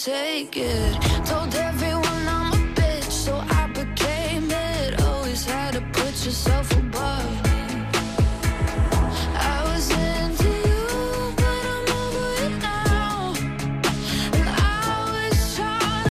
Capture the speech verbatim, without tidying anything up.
take it. Told everyone I'm a bitch, so I became it. Always had to put yourself